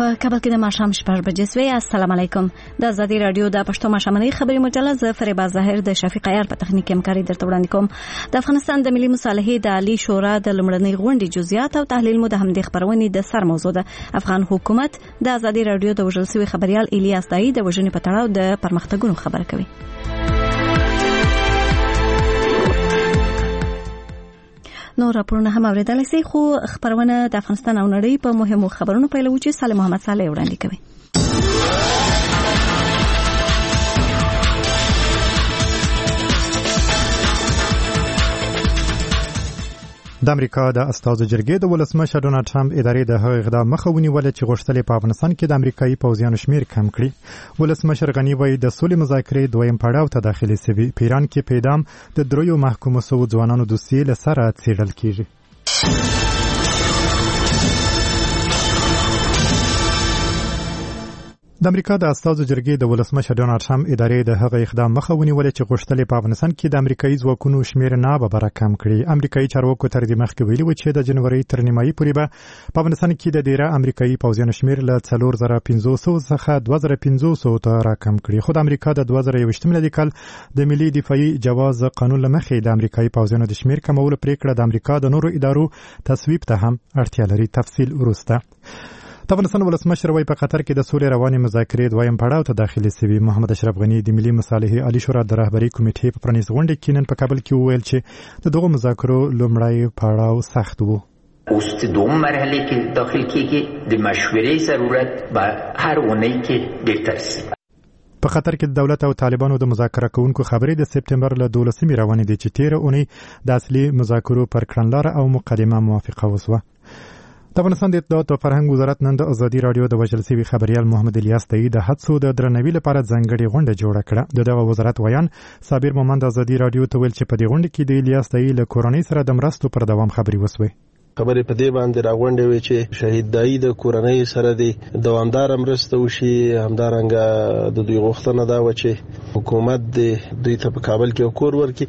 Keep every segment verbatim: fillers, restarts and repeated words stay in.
په کابل کې د ماښام شپږ بجې سوې. السلام علیکم. د ازادي رادیو د پښتو ماښامنۍ خبري مجله ز فریبا ظاهر د شفیق عیار په تخنیک همکاري درته وړاندې کوم. د افغانستان د ملي مصالحې د عالی شورا د لومړنۍ غونډې جزئیات او تحلیل مو د همدې خبرونې د سر موضوع ده. افغان حکومت د ازادي رادیو د وژل شوي خبريال الیاس دای د وژنې په تړاو د پرمختګونو خبره کوي. نو راپورونه هم اوریدل شي، خو خبرونه د افغانستان او نړۍ په مهمو خبرونو پیلوي چې صالح محمد صالح وړاندې کوي. د امریکا د استازو جرګې د ولسمشر ډونالد ټرمپ ادارې د هغه اقدام مخه ونیوله چې غوښتل په افغانستان کې د امریکایي پوځیانو شمیر کم کړي. ولسمشر غنی وایي د سولې مذاکرې دویم پړاو ته داخلي سوي. په ایران کې په اعدام د دریو محکومو شوو ځوانانو دوسیې له سره څېړل کیږي. د امریکا د استازو جرګې د ولسمشر ډونالد ټرمپ ادارې د هغه اقدام مخه ونیوله چې غوښتل په افغانستان کې د امریکایي ځواکونو شمیر نه به کم کړي. امریکایي چارواکو تر دې مخکې ویلي و چې د جنوري تر نیمایي پورې به په افغانستان کې د ډیره امریکایي پوځیانو شمیر له څلور زره پنځوس سوه څخه دوه زره پنځوس سوه ته راکم کړي. خو د امریکا د دوه زره یوویشت میلادي کال د ملي دفاعي جواز قانون له مخې د امریکایي پوځیانو د شمیر کمولو پریکړه د امریکا د نورو ادارو تصویب ته هم اړتیا لري. تفصیل وروسته. د افغانستان ولسمشر وايي په قطر کې د سولې روانې مذاکرې دویم پړاو ته داخلي سوي. محمد اشرف غنی د ملي مصالحې عالی شورا د رهبرۍ کمیټې په پرانیست غونډه کې نن په کابل کې وویل چې د دغو مذاکرو لومړی پړاو سخت و. اوس د دوم مرحله کې داخل کېږي د مشورې ضرورت به هر اونۍ کې ډېر سي. په قطر کې د دولت او طالبانو د مذاکره کوونکو خبرې د سپتمبر له دولسمې روانې دي چې تېره اونۍ د اصلي مذاکرو پر کړنلاره او مقدمه موافقه وسوه. د افغانستان د اطلاعات او فرهنګ وزارت نن د ازادي رادیو د وژل شوي خبريال محمد الیاس دای د حادثو د درناوي لپاره ځانګړې غونډه جوړه کړه. د دغه وزارت ویان صابر مومند ازادي رادیو ته ویل چې په دې غونډه کې د الیاس دای له کورنۍ سره د مرستو پر دوام خبري وسوي. خبرې په دې باندې راغونډې وي چې شهید دای د کورنۍ سره د دوامدار مرسته وشي. همدارنګه د دوی غوښتنه دا و چې حکومت د دوی ته په کابل کې کور ورکړي.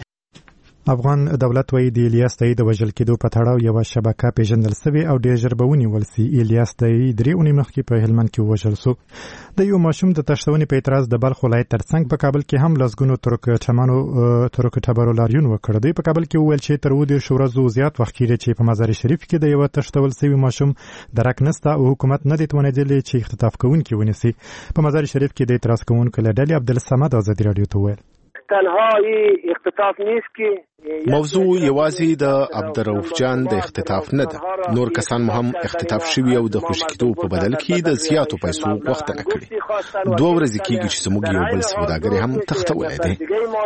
افغان دولت وایي د الیاس دای د وژل کېدو په تړاو یو شبکه پیژندل شوې او ډېر ژر به ونیول شي. الیاس دای درې اونۍ مخکې په هلمند کې وژل شو. د یو ماشوم د تښتونې په اعتراض د بلخ ولایت ترڅنګ په کابل کې هم لسګونو ترکټمانو ترکټبرو لاریون وکړ. دوی په کابل کې وویل چې تر اووه دېرش ورځو زیات وخت کېږي چې په مزار شریف کې د یوه تښتول شوي ماشوم درک نسته او حکومت نه دی توانېدلی چې اختطاف کوونکي ونیسي. په مزار شریف کې د اعتراض کوونکو له ډلې عبدالصمد ازادي رادیو ته وویل تنها اختطاف نیست که موضوع یوازې د عبدالرؤف جان د اختطاف نه ده. نور کسان مو هم اختطاف شوي او د خوشي کېدو په بدل کې د زیاتو پیسو غوښتنه کړې. دوه ورځې کېږي چې زموږ یو بل سوداګر هم تښتولی دی.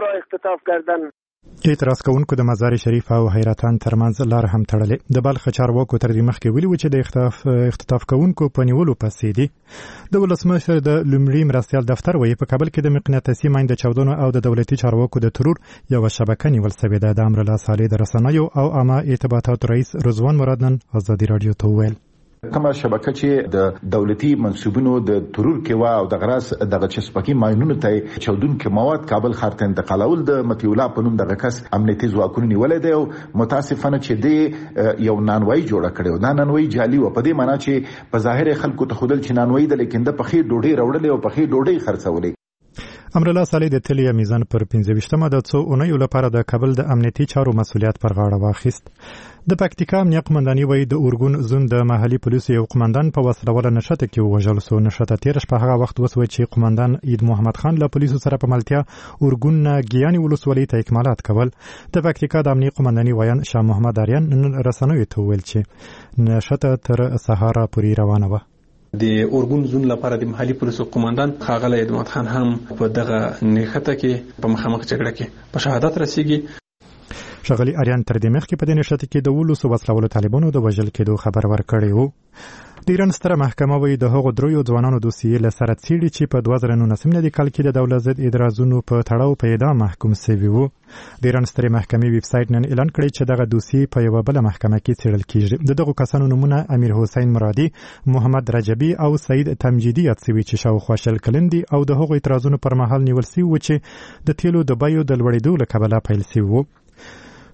اعتراض کوونکو د مزار شریف او حیرتان ترمنځ لار هم تړلې. د بلخ چارواکو تر دې مخکې ویلي و چې د اختطاف اختطاف کوونکو په نیولو پسې دي. د ولسمشر د لومړي مرستیال دفتر وایي په کابل کې د مقناطیسي میندې چاودنو او د دولتي چارواکو د ترور یوه شبکه نیول شوې ده. د امرالله صالح د رسنیو او عامه ارتباطاتو رئیس رضوان مراد نن ازادي رادیو ته وویل کومه شبکه چې د دولتي منصوبونو د ترور کې وا او د غراس دغه چسپکی ماينونو ته چودونکو مواد کابل ښار ته انتقالول د مطیع الله په نوم دغه کس امنیتي ځواکونو نیولې دی او متاسفانه چې دی یو نانوي جوړ کړو. دا نانوي جعلي و په دې معنی چې په ظاهر خلکو ته خودل چې نانوي د لیکن د پخې ډوډۍ راوړلې او پخې ډوډۍ خرڅولې. امرالله صالح د تلیا میزان پر پنځه ویشتمه د څو اونیو لپاره د کابل د امنیتي چارو مسؤلیت پر غاړه واخیست. د پکتیکا امنیه قمنداني وایي د اورګون زون د محلي پولیسو یو قمندان په وسله واله نښته کې ووژل شو. نښته تېره شپه هغه وخت وسوه چې قمندان عید محمد خان له پولیسو سره په ملتیا اورګون نه ګیاني ولسوالۍ ته اکمالات کول. د پکتیکا د امنیه قمنداني ویان شاه محمد آریان نن رسنیو ته وویل چې نښته تر سهاره پورې روانه وه. د اورګون زون لپاره د محلي پولیسو قومندان ښاغلی عید محمد خان هم په دغه نښته کې په مخامخ جګړه کې په شهادت رسیږي. ښاغلي آریان تر دې مخکې په دې نښته کې د ولسو وسلوالو طالبانو د وژل کېدو خبر ورکړی و. د ایران ستره محکمه وایي د هغو دریو ځوانانو دوسیې له سره څېړي چې په دوه زره نولسم میلادي کال کې د دولت ضد اعتراضونو په تړاو په اعدام محکوم سوي وو. د ایران سترې محکمې ویب سایټ نن اعلان کړی چې دغه دوسیې په یوه بله محکمه کې څېړل کېږي. د دغو کسانو نومونه امیر حسین مرادي، محمد رجبي او سعید تمجیدي یاد سوي چې شاوخوا شل کلن دي او د هغو اعتراضونو پر مهال نیول سوي وو چې د تیلو د بیو د لوړېدو له کبله پیل سوي وو.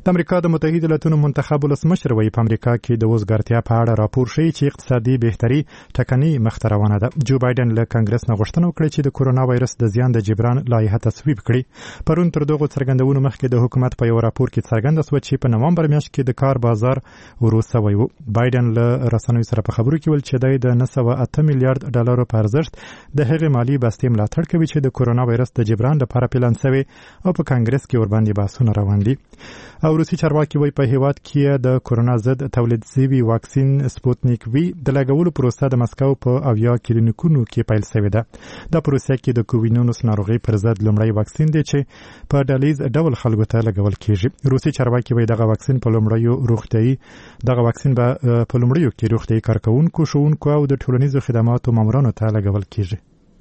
د امریکا د متحده ایالاتو منتخب ولسمشر وایي په امریکا کې د وزګارتیا په اړه راپور شوی چې اقتصادي بهتري ټکنۍ مخته روانه ده. جو بایدن له کانګرس نه غوښتنه وکړه چې د کورونا وایرس د زیان د جبران لایحه تصویب کړي. پرون تر دغه څرګندونو مخکې د حکومت په یو راپور کې څرګنده شوه چې په نومبر میاشت کې د کار بازار وروسته وایو. بایدن له رسنیو سره په خبرو کې ول چې د نه سوه اته میلیارډ ډالرو په ارزښت د هغې مالی بستې ملاتړ کوي چې د کورونا وایرس د جبران لپاره پلان شوی او په کانګرس کې ورباندې بحثونه روان دي. او روسي چارواکي وایي په هیواد کې د کورونا ضد تولید شوي واکسین سپوتنیک وي د لګولو پروسه د مسکو په اویا کلینیکونو کې پیل شوې ده. د پروسه کې د کووډ نولس ناروغي پر ضد لومړی واکسین دی چې په ډالیز ډول خلکو ته لګول کیږي. روسي چارواکي وایي دغه واکسین په لومړیو روغتيایي دغه واکسین به په لومړیو کې روغتيایي کارکونکو شوونکو او د ټولنیزو خدماتو مامورانو ته لګول کیږي.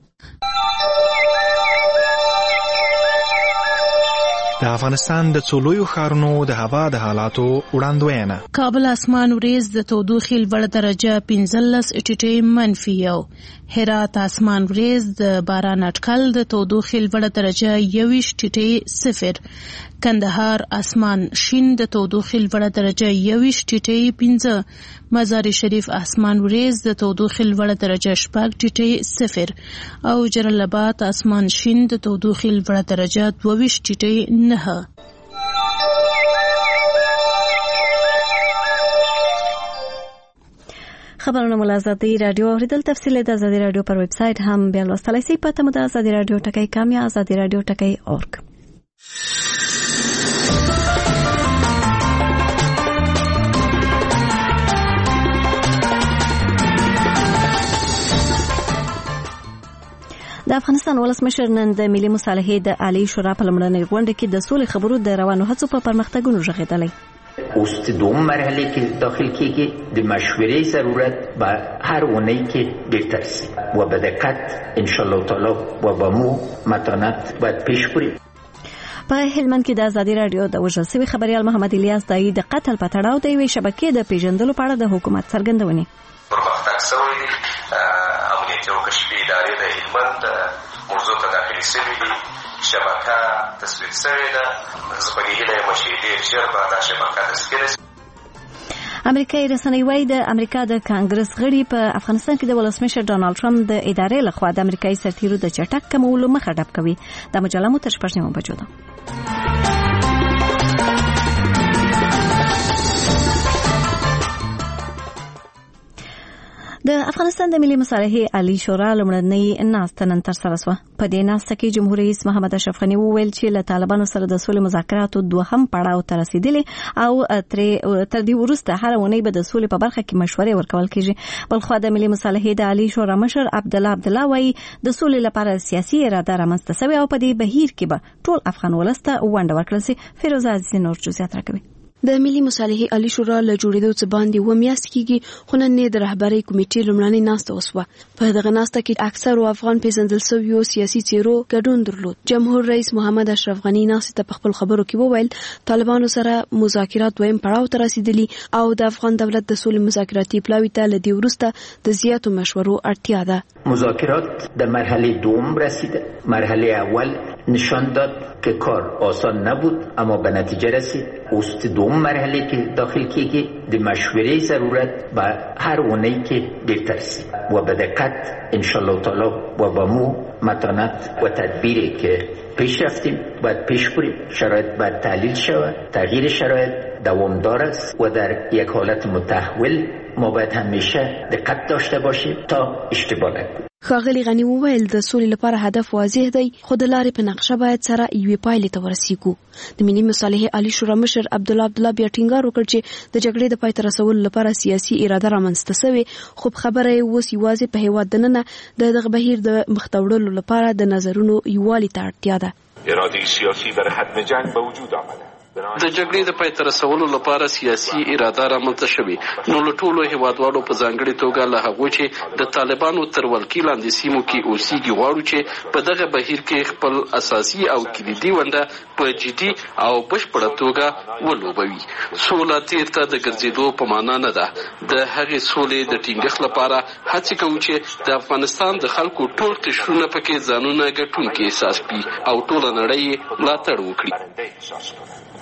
د افغانستان د څولویو ښارونو د هوا د حالاتو وړاندوینه. کابل اسمان وریځ د تودوخې لوړه درجه پنځلس ټیټې منفي یو. هرات اسمان وریځ د باران اټکل د تودوخې لوړه درجه یویشت ټیټې صفر. کندهار اسمان شین د تودوخې لوړه درجه یویشت ټیټې پنځه. مزار شریف اسمان وریځ د تودوخې لوړه درجه شپږ ټیټې صفر. او جلال آباد اسمان شین د تودوخې لوړه درجه دوهویشت ټیټې نه. خبرونه مو له ازادي رادیو اوریدل. تفصیل د ازادي رادیو پر ویب سټ هم بیا لوستلای شئ په تمه د ازادي رادیو ټکی کام یا ازادي رادیو ټکی اورګ. د افغانستان ولسمشر نن د ملي مصالحې د عالی شورا په لومړنۍ غونډه کې د سولې خبرو د روانو هڅو په پرمختګونو ژغېدلی. اوست دوم مرحله که داخل کیږي د مشورې ضرورت به هر اونایی که بهتر سی و به دقت ان شاء الله تعالی و با مو متانت باید پیش بریم. په هلمند کې د ازادي رادیو د وژل شوي خبريال محمد الیاس دای د قتل په تړاو د یوې شبکې د پیژندلو په اړه د حکومت څرګندونې. پرمختګ شوی دی. امنیتي او کشفي ادارې د هلمند موضوع ته داخلي شوي دي. شبکه تصویر شوې ده. زه په دې هیله یم چې ډېر ژر به دا شبکه تصویر شي. امریکایي رسنۍ وايي د امریکا د کانګرس غړي په افغانستان کې د ولسمشر ډانلډ ټرمپ د ادارې لخوا د امریکایي سرتیرو د چټک کمولو مخه ډب کوي. د مجله مو تر شپږ نیمو بجو ده. د افغانستان د ملي مصالحې عالی شورا لومړنۍ ناسته نن ترسره شوه. په دې ناسته کې جمهور رئیس محمد اشرف غني وویل چې له طالبانو سره د سولې مذاکراتو دوهم پړاو ته رسیدلي او تر دې وروسته هر اونۍ به د سولې په برخه کې مشورې ورکول کیږي. بلخوا د ملي مصالحې د عالی شورا مشر عبدالله عبدالله وایي د سولې لپاره سیاسي اراده رامنځته شوې او په دې بهیر کې به ټول افغان ولس ته ونډه ورکړل شي. فیروزه عزیزي نور جزئیات راکوي. د ملي مصالحې عالی شورا له جوړېدو څخه باندې و میاشت کېږي خو نن د رهبرۍ کمیټې لومړنۍ ناسته وسوه. په دغه ناسته کې اکثر افغان پیژندل شویو سیاسي څیرو ګډون درلود. جمهور رئیس محمد اشرف غني ناسته ته په خپل خبرو کې وویل طالبانو سره مذاکرات دویم پړاو ته رسیدلي او د افغان دولت د سولې مذاکراتي پلاوي ته له دې وروسته د زیاتو مشورو اړتیا ده. مذاکرات در مرحله دوم رسیده. مرحله اول نشان داد که کار آسان نبود اما به نتیجه رسید. اوست دوم مرحله که داخل کیږي د مشورې ضرورت به هر اونایی که بهتر سی و به دقت ان شاء الله تعالی و با مو متانت و تدبیری که پیش رفتیم باید پیش بریم. شرایط باید تحلیل شود. تغییر شرایط دوامدار است و در یک حالت متحول ما باید همیشه دقت داشته باشیم تا اشتباه نکنیم. ښاغلي غني وویل د سولې لپاره هدف واضح دی خو د لارې په نقشه باید سره یوې پایلې ته ورسیږو. د ملي مصالحې عالی شورا مشر عبدالله عبدالله بیا ټینګار وکړ چې د جګړې د پای ته رسولو لپاره سیاسي اراده رامنځته شوې خو خبره یې اوس یوازې په هیواد دننه د دغه بهیر د مخته وړلو لپاره د نظرونو یووالي ته اړتیا ده. اراده سیاسي در حد جنگ به وجود آمده. د جګړې د پای ته رسولو لپاره سیاسي اراده رامنځته شوې نو له ټولو هیوادوالو په ځانګړې توګه له هغو چې د طالبانو تر ولکې لاندې سیمو کې اوسېږي غواړو چې په دغه بهیر کې خپل اساسي او کلیدي ونډه په جدي او بشپړه توګه ولوبوي. سوله تیر ته د ګرځېدو په معنا نه ده. د هغې سولې د ټینګښت لپاره هڅې کوو چې د افغانستان د خلکو ټول قشرونه پکې ځانونه ګټونکي احساس کړي او ټوله نړۍ ملاتړ وکړي.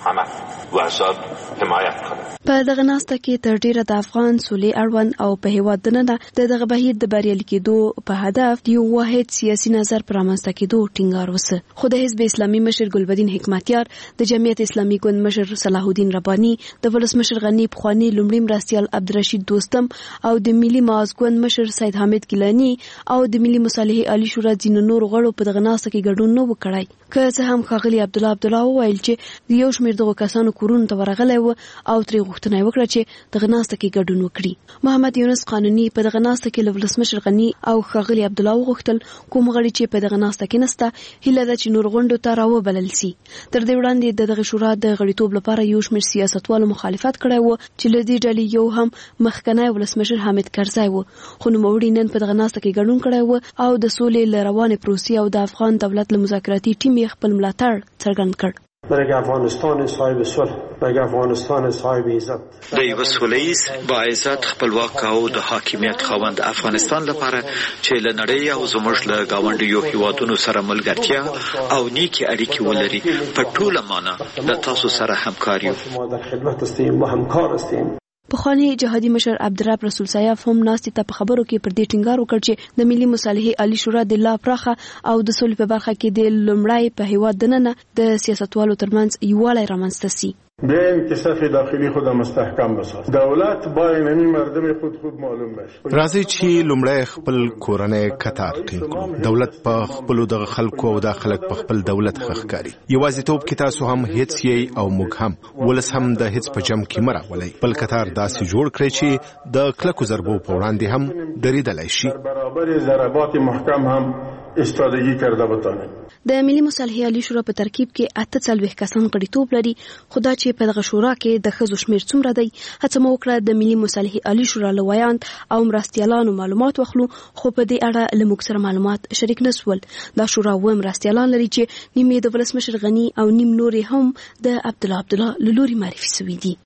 عمل و آزاد حمایت کنه. په دغه ناسته کې تر ډیره د افغان سولې اړوند او په هیواد دننه د دغه بهیر د بریالي کېدو په هدف د یو واحد سیاسي نظر پر رامنځته کېدو ټینګار وسه. خو د حزب اسلامي مشر ګلبدین حکمتیار، د جمعیت اسلامي ګوند مشر صلاح الدین رباني، د ولسمشر غنی پخوانی لومړی مرستیال عبدالرشید دوستم او د ملي معاذ ګوند مشر سید حامد کیلانی او د ملي مصالحې عالی شورا ځینو نور غړو په دغه ناسته کې ګډون نه وکړای. که څه هم ښاغلي عبدالله عبدالله وویل چې د یو شمېر دغو کسانو کورونو ته ورغلی و او ترې غوښتنه یې وکړه چې دغه ناسته کې ګډون وکړي. محمد یونس قانوني په دغه ناسته کې له ولسمشر غني او ښاغلي عبدالله وغوښتل کوم غړي چې په دغه ناسته کې نسته هیله ده چې نور غونډو ته راوبلل سي. تر دې وړاندې د دغه شورا د غړیتوب لپاره یو شمېر سیاستوالو مخالفت کړی و چې له دې ډلې یو هم مخکنی ولسمشر حامد کرزی و، خو نوموړي نن په دغه ناسته کې ګډون کړی و او د سولې له روانې پروسې او د افغان دولت له مذاکراتي ټیم یې خپل ملاتړ څرګند کړ. برای افغانستان صاحب صلح، برای افغانستان صاحب عزت، د یو سولیز با عزت خپلواک او د حاکمیت خاوند افغانستان لپاره چې له نړۍ او زموږ له گاونډیو هیوادونو سره ملګرتیا او نیکي اړیکې ولري، په ټوله معنا د تاسو سره همکاري یو. در خدمت هستیم و همکار هستیم. پخوانی جهادي مشر عبدالرب رسول سیاف هم ناستې ته په خبرو کې پر دې ټینګار وکړ چې د ملي مصالحې عالی شورا د لا پراخه او د سولې په برخه کې د لومړی په هیواد دننه د سیاستوالو ترمنځ یووالی رامنځته سي. به انکشاف داخلی خود مستحکم بساز. دولت باید این مردم خود خوب معلوم بشه. راځي چې لومړی خپل کورنۍ کتار ټینګ کړو. دولت په خپل د خلکو او د خلک په خپل دولت خخکاری. یوازیتوب کې تاسو هم هیڅ یې او موږ هم ولس هم د هیڅ په جمع کې مراولي. بل کتار داسې جوړ کړی چې د کلکو ضربو په وړاندې هم درېدلی شي. برابر ضربات محکم هم استراتیژي کرده بتانه. د ملي مصالحې عالی شورا په ترکیب کې اته څلوېښت کسان غړیتوب لري، خو دا چې په دغه شورا کې د ښځو شمېر څومره دی هڅه مو وکړه د ملي مصالحې عالی شورا له ویاند او مرستیالانو معلومات واخلو، خو په دې اړه له موږ سره معلومات شریک نه سول. دا شورا اووه مرستیالان لري چې نیم یې د ولسمشر غني او نیم نور یې هم د عبدالله عبدالله له لوري معرفي سوي دي.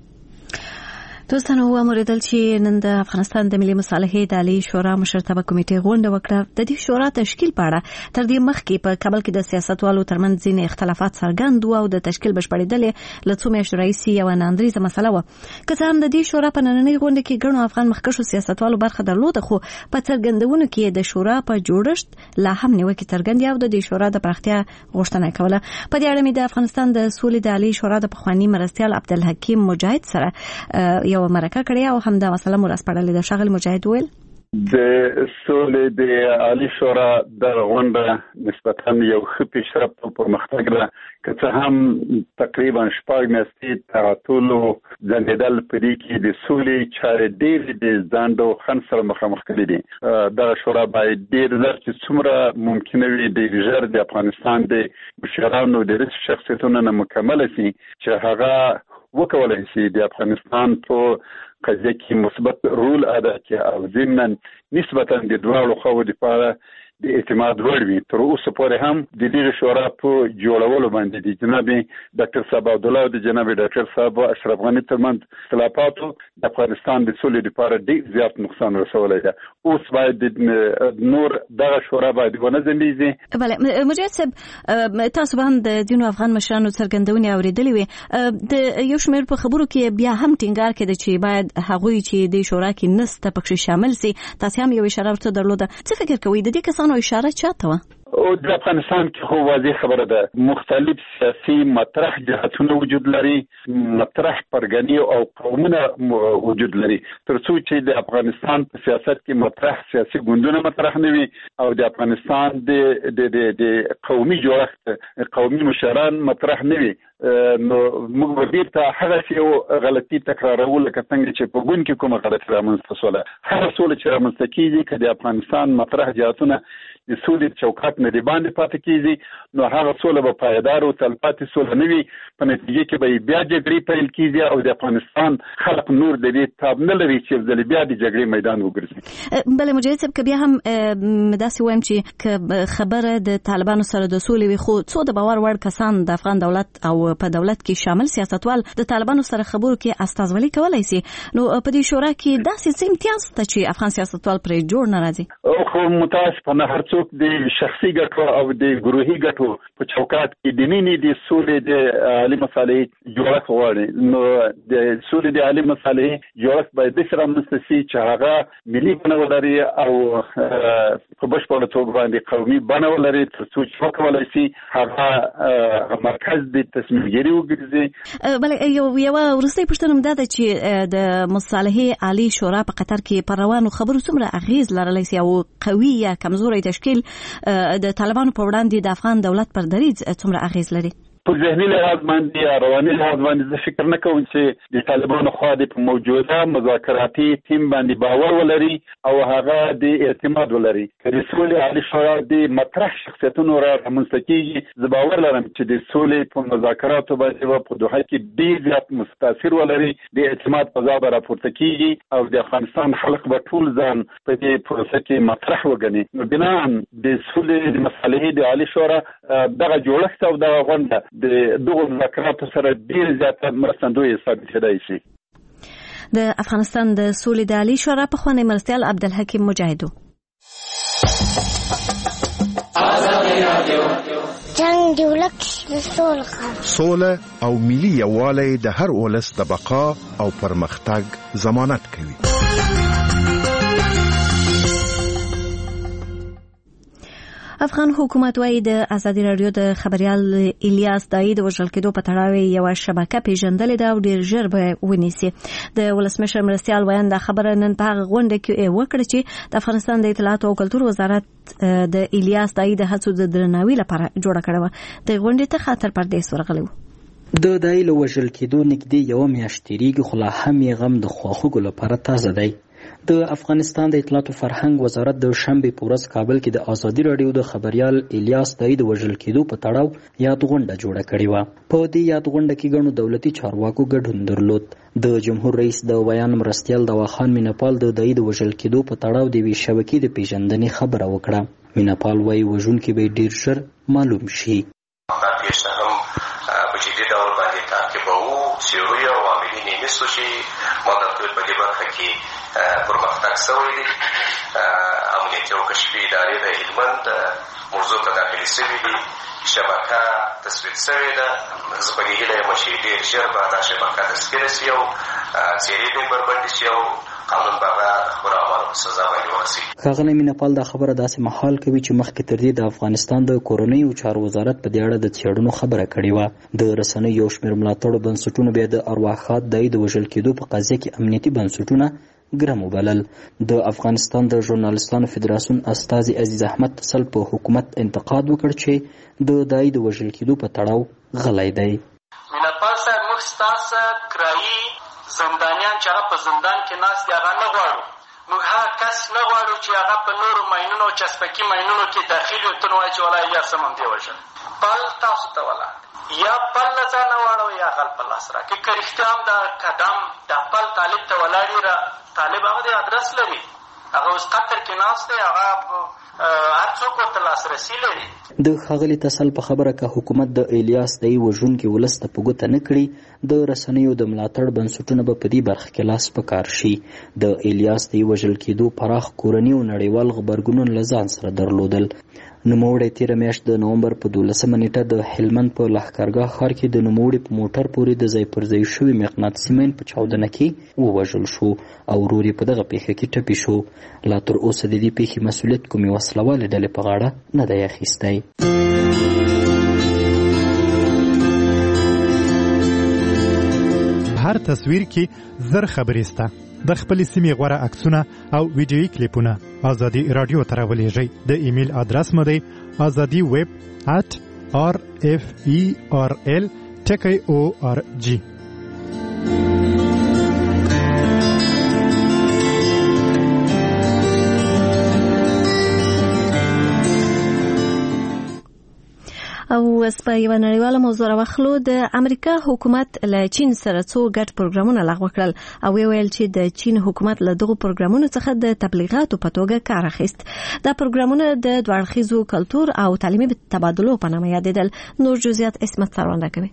دوستانو وموریدل چې نن د افغانستان د ملي مصالحې د عالی شورا مشرتابه کمیټې غونډه وکړه. د دې شورا تشکیل په اړه تر دې مخکې په کابل کې د سیاستوالو ترمنځ ځینې اختلافات څرګند وو او د تشکیل بشپړېدل له څو میاشتو راهیسې یوه ناندریزه مسله وه. که څه هم د دې شورا په نننۍ غونډه کې ګڼو افغان مخکښو سیاستوالو برخه درلوده، خو په څرګندونو کې د شورا په جوړښت لا هم نیوکې څرګندې او د دې شورا د پراختیا غوښتنه کوله. په دې اړه مې د افغانستان د سولې د عالی شورا د پخواني مرستیال عبدالحکیم مجاهد سره یو مرکه کړې او هم دا مسله مو راسپړلې ده. ښاغلي مجاهد ویل د سولې د عالی شورا د غونډه نسبتاً یو ښه پیشرفت او پرمختګ ده، که څه هم تقریبا شپږ میاشتې تعطل او ځنډېدل په دې کې د سولې چارې ډېرې د ځنډ او خنډ سره مخامخ کړي دي. دغه شورا باید ډېر ژر چې څومره ممکنه وي ډېر ژر د افغانستان د مشرانو د رئیس شخصیتونو نه مکمله شي چې هغه وکولای شي د افغانستان په قضیه کې مثبت رول ادا کړي او ضمناً نسبتاً د دواړو خواو لپاره د اعتماد وړ وي. تر اوسه پورې هم د دې شورا په جوړولو باندې د جناب ډاکټر صاحب عبدالله او د جناب ډاکټر صاحب اشرف غني ترمنځ اختلافاتو د افغانستان د سولې لپاره ډېر زیات نقصان رسولی دی. اوس باید نور دغه شورا باید ونه ځنډیږي. بله مجاهد صاحب، تاسو به هم د ځینو افغان مشرانو څرګندونې اورېدلې وې. د یو شمېر په خبرو کې بیا هم ټینګار کېده چې باید هغوی چې د شورا کې نسته پکښې شامل سي. تاسې هم یو اشاره ورته درلوده. څه فکر کوئ د دې کسانو اشاره چاته وه؟ او د افغانستان کې خو واضح خبره ده، مختلف سیاسي مطرح جهتونه وجود لري، مطرح پرګنی او قومونه وجود لري. ترڅو چې د افغانستان په سیاست کې مطرح سیاسي ګوندونه مطرح نه وي او د افغانستان د د د قومي جوړښت قومي مشران مطرح نه وي، نو موږ به بیرته هغه یو غلطي تکرارو لکه څنګه چې په ګوند کې کومه غلطي رامنځته شوله. هغه سوله چې رامنځته کېږي که د افغانستان مطرح جهتونه د سولې چوکاټ نه دی باندې پاتې کېږي، نو هغه سوله به پایدار او تلپاتې سوله نه وي. په نتیجه کې به بیا جګړې پیل کېږي او د افغانستان خلک نور د دې تاب نه لري چې ځل بیا د جګړې میدان وګرځي. بله مجاهد صاحب، که بیا هم داسې وایم چې که خبره د طالبانو سره د سولې وي، خو څو د باور وړ کسان د افغان دولت او په دولت کې شامل سیاستوال د طالبانو سره خبرو کې استازولي کولای شي. نو په دې شورا کې داسې څه امتیاز ته چې افغان سیاستوال پرې جوړ نه راځي؟ خو متاسفانه هر څوک د شخصي ګټو او د ګروهي ګټو په چوکاټ کې د مینې د سولې د عالي مصالحې جوړښت غواړي. نو د سولې د عالي مصالحې جوړښت باید د سره مستسي چې هغه ملي بڼه ولري او په بشپړه توګه باندې قومي بڼه ولري تر څو چې وکولای شي هغه مرکز د تصمیم ګیري وګرځي. بلې یو یوه وروستۍ پوښتنه هم دا ده چې د مصالحې عالي شورا په قطر کې پر روانو خبرو څومره اغیز لرلی شي او قوي یا کمزوري تشکیل د طالبانو په وړاندې د افغان دولت پر دریځ څومره اغیز لري؟ په ذهني لحاظ باندې یا رواني لحاظ باندې زه فکر نه کوم چې د طالبانو خوا د په موجوده مذاکراتي ټیم باندې باور ولري او هغه د اعتماد ولري. که د سولې عالي شورا د مطرح شخصیتونو را رامنځته کېږي، زه باور لرم چې د سولې په مذاکراتو باندې به په دوحه کې ډېر زیات متاثر ولري، د اعتماد فضا به راپورته کېږي او د افغانستان خلق به ټول ځان په دې پروسه کې مطرح وګڼي. نو بناً د سولې د مصالحې د عالي شورا دغه جوړښت او دغه غونډه د دغه مذاکراتو سره ډیر زیات مرستندوی ثابتېدای شي. د افغانستان د سولې د عالي شورا پخوانی مرستیال عبدالحکیم مجاهدو. جنگ د ولک سوله سوله او ملي یووالی د هر ولس د بقا او پرمختګ ضمانت کوي. افغان حکومت وايي د ازادي رادیو د خبريال الیاس دای د وژل کېدو په تړاو یو شبکه پیژندلې ده او ډیر ژر به ونیسي. د ولسمشر مرستیال وایي دا خبره نن په هغه غونډه کې وکړه چې د افغانستان د اطلاعات او کلتور وزارت د الیاس دای د هڅو د درناوي لپاره جوړه کړې و. د غونډې ته خاطر پردیس ورغلی و. د دای له وژل کېدو نږدې یو میاشت تیریږي، خو لا هم یې غم د خواخوږو لپاره تازه دی. د افغانستان د اطلاعات او فرهنګ وزارت د شنبه په ورځ کابل کې د ازادي رادیو د خبريال الیاس دای د وژل کېدو په تړاو یاد غونډه جوړه کړې و. په دې یاد غونډه کې ګڼو دولتي چارواکو ګډون درلود. د جمهور رئیس د بیان مرستیال دواخان مینپال د دای د وژل کېدو په تړاو د وی شبکې د پیژندنې خبره وکړه. مینپال وايي وژونکي به ډیر ژر معلوم شي. سیروی او عاملین یې نسو چې مدافع په دې برخه کې پرمختګ شوی دی. امنیتي او کشفي ادارې د هلمند موضوع ته داخلي شوي دي، شبکه تصویب شوې ده. زه په دې هیله یم چې ډېر ژر به دا شبکه تسکیره شي او څېرې به بربنډې شي او قانون به هغه د خپلو اعمالو په سزا باندې ورسوي. ښاغلی مینپال دا خبره داسې مهال کوي چې مخکې تر دې د افغانستان د کورنیو چارو وزارت په دې اړه د څېړنو خبره کړې وه. د رسنیو یو شمېر ملاتړو بنسټونو بیا د ارواښاد دای د وژل کېدو په قضیه کې امنیتي بنسټونه ګرم وبلل. د افغانستان د ژورنالستانو فدراسیون استازي عزیز احمد تسل په حکومت انتقاد وکړ چې د دای د وژل کېدو په تړاو غلی دی. مینپال صاحب موږ ستاسو کرایي زندانیان چې هغه په زندان کې ناست دي هغه نه غواړو. موږ هغه کس نه غواړو چې هغه په نورو ماینونو او چسپکي ماینونو کې داخلي وي. ته نو وایي چې والله یا سم هم دې وژل. پل تاسو ته ولاړ یا پل له ځانه واړوئ یا غل په لاس راکړئ. که رښتیا هم دا قدم دا پل طالب ته ولاړ وي، طالب هغه د ادرس لري، هغه اوس قطر کې ناست دی، هغه هر څوک ورته لاسرسي لري. د ښاغلي تسل په خبره که حکومت د الیاس دای وژونکي ولس ته په ګوته نه کړي، د رسنیو د ملاتړ بنسټونه به په دې برخه کې لاس په کار شي. د الیاس دای وژل کېدو پراخ کورني او نړیوال غبرګونونه له ځان سره درلودل. نوموړی تېره میاشت د نومبر په دولسمه نیټه د هلمند په لښکرګاه ښار کې د نوموړي په موټر پورې د ځای پر ځای شوي مقناطیسي مین په چاودنه کې ووژل شو او ورور یې په دغه پیښه کې ټپي شو. لا تر اوسه د دې پیښې مسؤلیت کومې وسلوالې ډلې په غاړه نه دی اخیستی. هر تصویر کې زر خبرې سته. د خپلې سیمې غوره عکسونه او ویډیویي کلیپونه ازادي رادیو ته راولېږئ. د ایمیل ادرس مو دی ازادي ویب ات آر اف ای آر ال ټکی او آر جی. او په یوه نړیواله موضوع راوخلو. د امریکا حکومت له چین سره څو ګډ پروګرامونه لغوه کړل او ویل چې د چین حکومت له دغو پروګرامونو څخه د تبلیغاتو په توګه کار اخیست. دا پروګرامونه د دوه اړخیزو کلتور او تعلیمي تبادلو په نامه یادېدل. نور جزئیات اسمت سروان راکوي.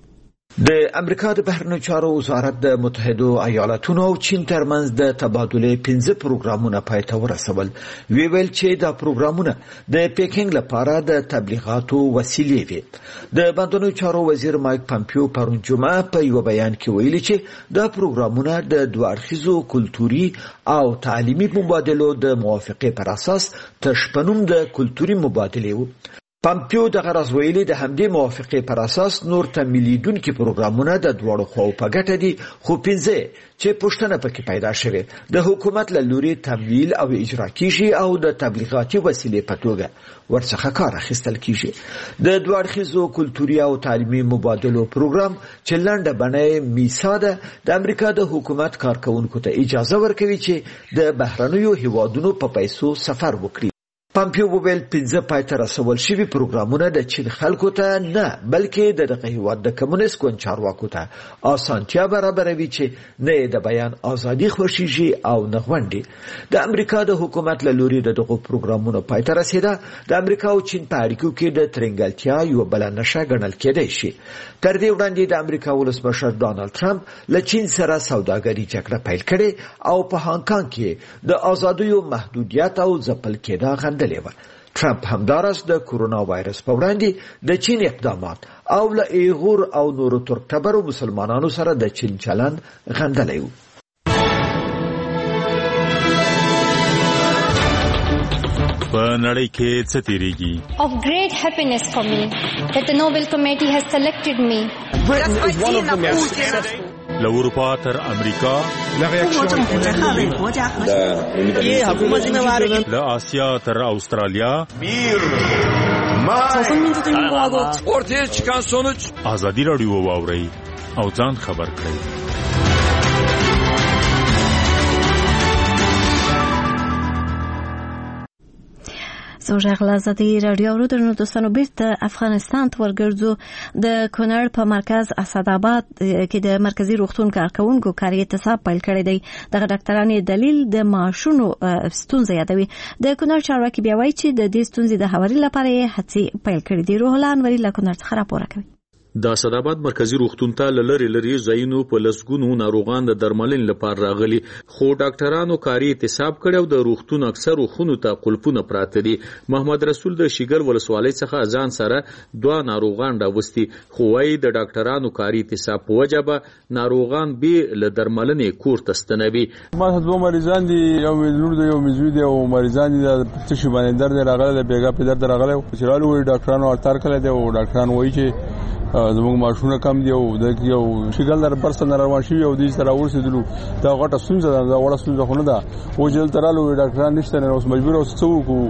د امریکا د بهرنیو چارو وزارت د متحده ایالاتونو او چین ترمنځ د تبادله پنځه پروګرامونه پای ته ورسول. وی ویل چې دا پروګرامونه د پیکینګ لپاره د تبلیغاتو وسیلې وي. د بهرنیو چارو وزیر مایک پامپیو پرون جمعه په یو بیان کې ویلي چې دا پروګرامونه د دوه اړخیزو کلتوري او تعلیمي مبادلو د موافقې پر اساس تشپنوم د کلتوري مبادلې وو. پامپیو د غرض ویلي د همدې موافقې پر اساس نور تمویلیدونکي پروګرامونه د دواړو خواو په ګټه دي، خو پنځه چې پښتنه پکې پیدا شوه د حکومت له لوري تمویل او اجرا کیږي او د تبلیغاتي وسیلې په توګه ورڅخه کار اخیستل کیږي. د دوه اړخیزو کلتوري او تعلیمي مبادلو پروګرام چې لنډه بڼه میسا ده د امریکا د حکومت کارکونکو ته اجازه ورکوي چې د بهرنیو هیوادونو په پیسو سفر وکړي. پامپیو وویل پنځه پای ته رسول شوي پروګرامونه د چین خلکو ته نه بلکې د دغه هیواد د کمونیست ګوند چارواکو ته اسانتیا برابروي چې نه د بیان ازادي خوښیږي او نه غونډي. د امریکا د حکومت له لوري د دغه پروګرامونو پای ته رسیدا د امریکا او چین په اړیکو کې د ترنګلتیا یو بل نشه ګڼل کېدای شي. تر دې وړاندې د امریکا ولسمشر ډانلډ ټرمپ له چین سره سوداګري جګړه پیل کړې او په هانګ کانګ کې د ازادیو محدودیت او ځپل کېدا غندلې و. ټرمپ همدارس د کورونا وایرس په وړاندې د چین اقدامات او له ایغور او نورو ترکتبرو مسلمانانو سره د چین چلند غندلی و. په نړۍ کې څه تیریږي؟ Of great happiness for me that the Nobel Committee has selected me. له اروپا تر امریکا، له آسیا تر استرالیا، ortaya çıkan sonuç ازادي رادیو واوري او ځان خبر کړئ. زوجه ازادي رادیو ورو درنو دوستانو بیرته افغانستان ته ورګرځو. د کونړ په مرکز اسداباد کې د مرکزی روغتون کارکونکو کاري اعتصاب پیل کړی دی. دغه ډاکټرانو دلیل د معاشونو ستونزې یادوي. د کونړ چارواکي بیا وایي چې د دې ستونزې د هواري لپاره یې هڅې پیل کړې دي. روح الله انوري له کونړ څخه راپور کوي. د اسداباد مرکزی روغتون ته لری لری ځایونو په لسګونو ناروغان د درملنې لپاره راغلي، خو ډاکټرانو کاري اعتصاب کړو. د روغتون اکثر خونو ته قلفونه پراته دي. محمد رسول د شیګر ولسوالۍ څخه ځان سره دوه ناروغان راوستي، خو وايي د ډاکټرانو کاري اعتصاب په وجه به ناروغان به له درملنې کور ته ستنوي. ما دوه مریضان دي، یو مزور دی یو مزوی دی او مریضان دي د تشي باندې درد راغله، د بیګا په درد راغله. چې رالو ډاکټرانو ارتار کړل دی او ډاکټران وایي چې زموږ ماشونه کم دی او د یو شګل در پرسن روان شي او د سره ورسېدلو دا غټه ستونزه ده، دا وړه ستونزه خو نه ده. او جل ترالو ډاکټران نشته نه، اوس مجبور اوس څو کو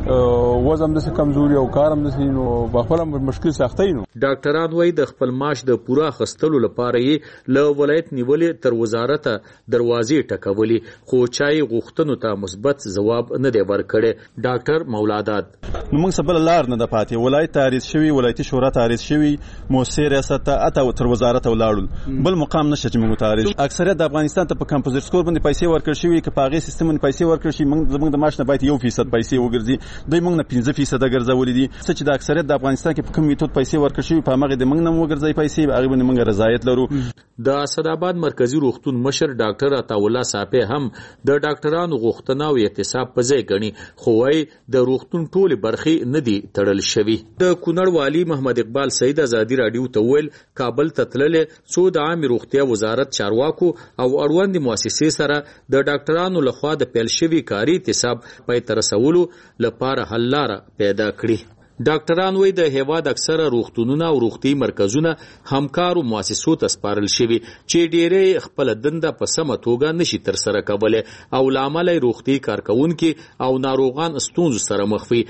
وزم د کمزوري او کارم د سینو په خپل مشکل سختای نو. ډاکټران وایي د خپل معاش د پوره خستلو لپاره یې له ولایت نیولې تر وزارت دروازې ټکولې، خو چای غوښتنو ته مثبت جواب نه دی ورکړی. ډاکټر مولادات نو موږ سبل لار نه د پاتې ولایت تعریض شوی، ولایتي شورا تعریض شوی، موثر ریاست اته تر وزارت ولاړل، بل مقام نشته چې موږ تعریض. اکثریت د افغانستان ته په کمپوزیټ سکور باندې پیسې ورکړل شوی، که په هغه سیستم باندې پیسې ورکړل شي موږ زموږ د معاش نه باید یو فیصد پیسې وګرځي، دوی موږ نه پنځه فیصد ګرځولې دي. څه چې د اکثریت د افغانستان کې په کوم میتود پیسې ورکړل شوی په هغه د موږ نه وګرځي پیسې، هغه باندې موږ رضایت لرو. د اسداباد مرکزی روغتون مشر ډاکټر عطاالله صافی هم د ډاکټرانو غوښتنه او اعتصاب په ځای غني، خو وايي د روغتون ټول برخې نه دي تړل شوی. د کونړ والی محمد اقبال سید ازادي رادیو ته ویل کابل ته تللې څو د عامه روغتیا وزارت چارواکو او اړوند مؤسسې سره د ډاکټرانو لخوا د پیل شوی کاري اعتصاب پای تر رسولو لپاره حل لاره پیدا کړي. ډاکټران وایي د هیواد اکثره روغتونونه او روغتي مرکزونه همکارو مؤسسو ته سپارل شوي چې ډېری خپل دنده په سمه توګه نشي ترسره کولی او له امله روغتي کارکونکي او ناروغان ستونزو سره مخ وي.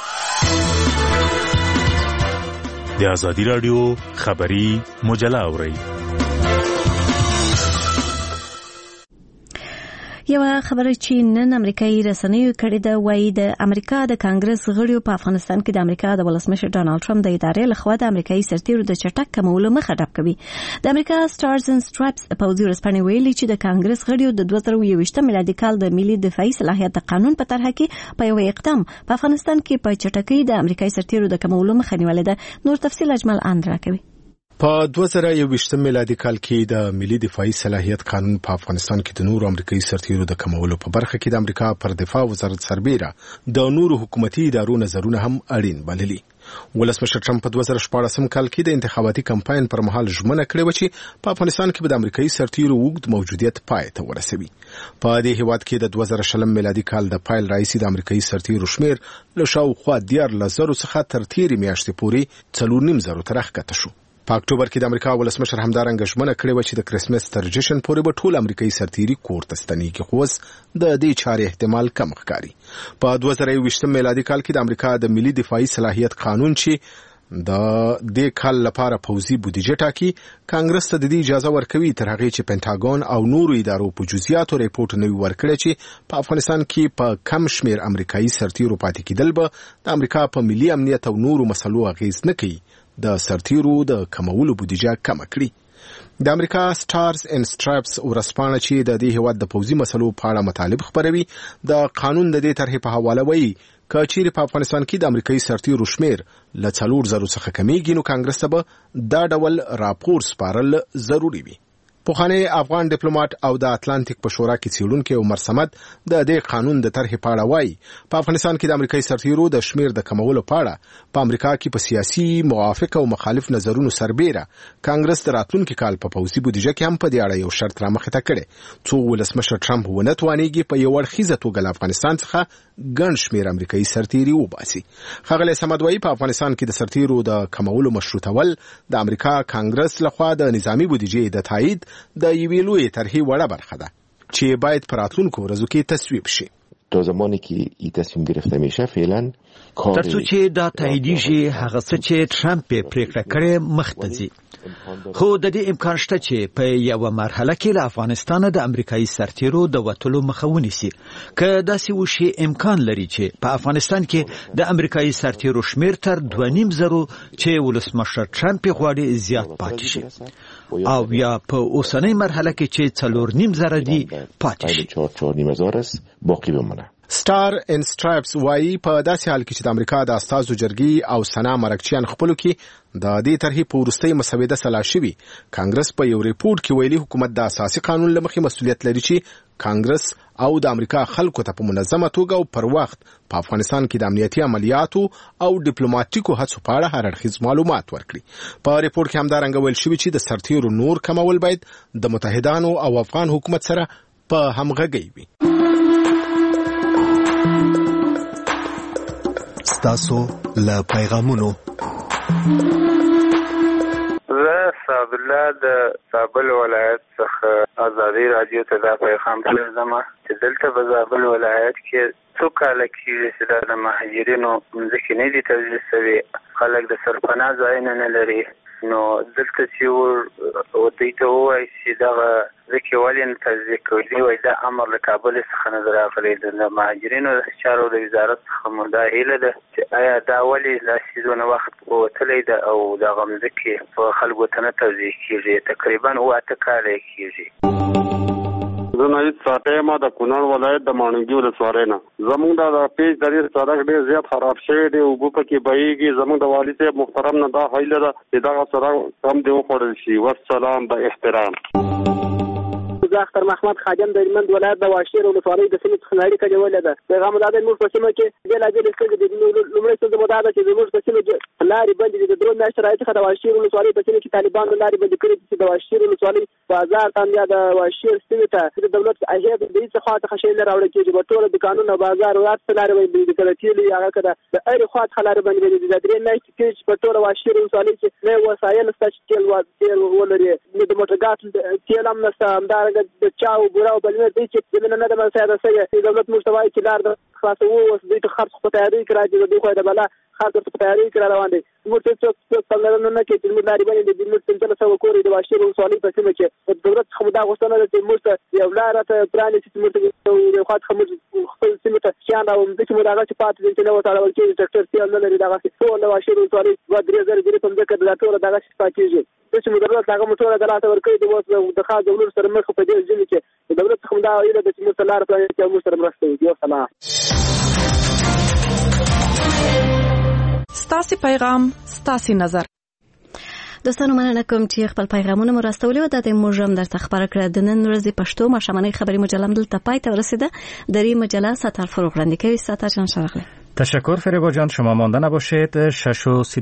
د ازادي رادیو خبری مجله اورئ. یو خبره چې نن امریکایي رسنیو کړې ده وایي د امریکا د کانګرس غړیو په افغانستان کې د امریکا د ولسمشر ډانلډ ټرمپ د ادارې لخوا د امریکایي سرتیرو د چټک کمولو مخه ډب کوي. د امریکا سټارز اند سټرایپس پوځي ورځپاڼې ویلي چې د کانګرس غړیو د دوه زره یوویشتم میلادي کال د ملي دفاعي صلاحیت د قانون په طرحه کې په یو اقدام په افغانستان کې په چټکۍ د امریکایي سرتیرو د کمولو مخه نیولې ده. نور تفصیل اجمل اندرا کوي. په دوه زره یوویشتم میلادي کال کې د ملي دفاعي صلاحیت قانون په افغانستان کې د نورو امریکایي سرتیرو د کمولو په برخه کې د امریکا پر دفاع وزارت سربیره د نورو حکومتي ادارو نظرونه هم اړین بللي. ولسمشر ټرمپ په دوه زره شپاړسم کال کې د انتخاباتي کمپاین پر مهال ژمنه کړې و چې په افغانستان کې به د امریکایي سرتیرو اوږد موجودیت پای ته ورسوي. په دې هیواد کې د دوه زره شلم میلادي کال د پایل رئیسي د امریکایي سرتیرو شمیر له شاوخوا دیارلس زرو څخه تر تېرې میاشتې پورې څلور نیم زرو ته راښکته شو. په اکتوبر کې د امریکا ولسمشر همدارنګه ژمنه کړې و چې د کرسمس تر جشن پورې به ټول امریکایي سرتیري کور ته ستنېږي، خو اوس د دې چارې احتمال کم ښکاري. په دوه زره یوویشتم میلادي کال کې د امریکا د ملي دفاعي صلاحیت قانون چې د دې کال لپاره پوځي بودیجه ټاکي، کانګرس ته د دې اجازه ورکوي تر هغې چې پینټاګون او نورو ادارو په جزئیاتو ریپورټ نوي ورکړي چې په افغانستان کې په کم شمیر امریکایي سرتیرو پاتې کېدل به د امریکا په ملي امنیت او نورو مسلو اغیز نه کوي، د سرتیرو د کمولو بودیجه کم کړي. د امریکا سټارز اینڈ سټرایپس ورځپاڼه چې د دې هیواد د پوځي مسلو په اړه مطالب خپروي د قانون د دې طرحې په حواله وایي که چیرې په افغانستان کې د امریکایي سرتیرو شمیر له څلور زرو څخه کمیږي نو کانګرس ته به دا ډول راپور سپارل ضروري وي. پخوانی افغان ډیپلوماټ او د اتلانتیک په شورا کې څیړونکی عمر صمد د دې قانون د طرحې په اړه وایي په افغانستان کې د امریکایي سرتیرو د شمیر د کمولو په اړه په امریکا کې په سیاسي موافق او مخالف نظرونو سربیره کانګرس د راتلونکي کال په پوځي بودیجه کې هم په دې اړه یو شرط رامخې ته کړی څو ولسمشر ټرمپ ونه توانیږي په یو اړخیزه توګه له افغانستان څخه ګڼ شمیر امریکایي سرتیري وباسي. ښاغلی صمد وایي په افغانستان کې د سرتیرو د کمولو مشروطول د امریکا کانګرس لخوا د نظامی بودیجې د تایید د یوې لویې طرحې وړه برخه ده چې باید په راتلونکو ورځو کې تصویب شي. تا زمانی که این تصمیم گرفته میشه فعلا تر څو چې دا تاییدیږي هغه څه چې ټرمپ پریکړه کړې مخته ځي، خو د دې امکان شته چې په یوه مرحله کې له افغانستانه د امریکایي سرتیرو د وتلو مخه ونیسي. که داسې وشي امکان لري چې په افغانستان کې د امریکایي سرتیرو شمیر تر دوه نیم زرو چې ولسمشر ټرمپ غواړي زیات پاتې شي او یا په اوسنۍ مرحله کې چې څلور نیم زره دي پاتې شي. چهار چهار نیم زره است باقی بمونه. سټار اینڈ سټرایپس وایي په داسې حال کې چې د امریکا د استازو جرګې او سنا مرکچیان خپلو کې د دې طرحې په وروستۍ مسودې سلا شوي، کانګرس په یو ریپورت کې ویلي حکومت د اساسي قانون له مخې مسؤلیت لري چې کانګرس او د امریکا خلکو ته په منظمه توګه او پر وخت په افغانستان کې د امنیتي عملیاتو او ډیپلوماټیکو هڅو په اړه هر اړخیز معلومات ورکړي. په ریپورت کې همدارنګه ویل شوي چې د سرتیرو نور کمول باید د متحدانو او افغان حکومت سره په همغږۍ وي. ستاسو له پیغامونو زه صاحب الله د زابل ولایت څخه ازادي رادیو ته دا پیغام پرېږدم چې دلته په زابل ولایت کې څو کاله کېږي چې د مهاجرینو ځمکې نه دي تجویز شوې، خلک د سرپناه ځایونه نه لري، نو دلته چې دوی ته ووایي چې دغه ځمکې ولې نه تجزیه کوي، دوی وایي دا امر له کابل څخه نه دی راغلی. د مهاجرینو چارو د وزارت څخه مو دا هیله ده چې آیا دا ولې دا څیزونه وخت وتلی ده او دغه ځمکې په خلکو ته نه توزیع کېږي. تقریبا اووه اته کاله یې کېږي. زه نهید ساقی یم د کونړ ولایت د ماڼوګي ولسوالۍ نه. زموږ د پیج د ډېر سړک ډېر زیات خراب شوی دی، اوبه پکې بهیږي. زموږ د والي صاحب محترم نه دا هیله ده چې دغه سړک کم دې وخوړل شي. والسلام د احترام. زه اختر محمد خادم د هلمند ولایت د واشیر ولسوالۍ د سیمې څخه اړیکه نیولې ده. پیغام دا دی زموږ په سیمه کې بېلابېلې ستونزې دي. لومړۍ ستونزه مو دا ده چې زموږ په سیمه کې لارې بندې دي. د درو میاشتو راهیسې څخه د واشیر ولسوالۍ په سیمه کې طالبانو لارې بندې کړې دي چې د واشیر ولسوالۍ بازار ته یا د واشیر سیمې ته د دولت هیات د هېڅ خوا څخه شی نه راوړل کېږي. په ټوله دوکانونه بازار ورات څه لارې بندې دي، که د تیلو یا هغه که د هرې خوا څخه لارې بندې دي. د درې میاشتې کېږي چې په ټوله واشیر ولسوالۍ کې نه وسایل شته چې تیل تیل ولري، نه د موټر ګاز تیل هم نشته، همدارنګه د چا او بوره او بلنه دی چې زمینه نه ده مساعده شوې. دولت موږ ته وایي چې لار د خلاصوو، اوس دوی ته خرڅ په تیاري کې راځي، د دوی خوا د بلا خلک په تیاري کې را روان دي. موږ ته څوک څوک پاملرنه نه کوي چې زموږ لارې بندې دي. موږ پنځلس سوه کورې د واشیر ولسوالۍ په سیمه کې د دولت څخه مو دا غوښتنه ده چې موږ ته یو لار راته پرانېسي چې موږ ته یو خوا څخه موږ خپل سیمې ته شیان او ځمکې مو د هغه چې پاتې دي چې نه ورته اړول کېږي. ټرکټر تیل نه لري، دغسې ټول د واشیر ولسوالۍ دوه درې زره ګرې په مځکه دا ټوله دغسې شپه کېږي. څه چې مو دولت هغه مو ټوله د لاسه ورکړي دي. اوس د خاص ډولونو سره مخ په دې ژمي کې د دولت څخه مو دا هیله ده چې موږ ته لاره پرانېسي او موږ سره مرسته وکړي. والسلام. ستاسې پیغام ستاسې نظر. دوستانو مننه کوم چې خپل پیغامونه مو راستولي و د موږ هم درته خبره کړه د نن ورځې پښتو ماښامنۍ خبري مجله دلته پای ته ورسیده. دری مجله ستاره فروغ وړاندې کوي. ستاره جان شرخله. تشکر فریبا جان. شما مانده نباشید. شش و